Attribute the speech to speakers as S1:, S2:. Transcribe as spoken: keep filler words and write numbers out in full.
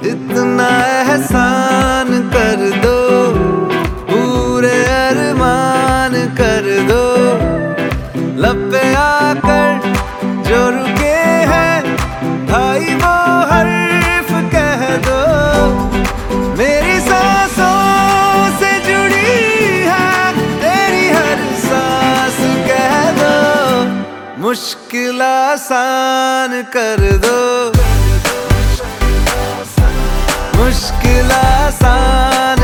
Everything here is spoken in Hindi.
S1: इतना एहसान कर दो, पूरे अरमान कर दो। लब पे आकर जो रुके हैं भाई वो हर्फ कह दो। मेरी सांसों से जुड़ी है तेरी हर सांस कह दो। मुश्किल आसान कर दो, मुश्किल आसान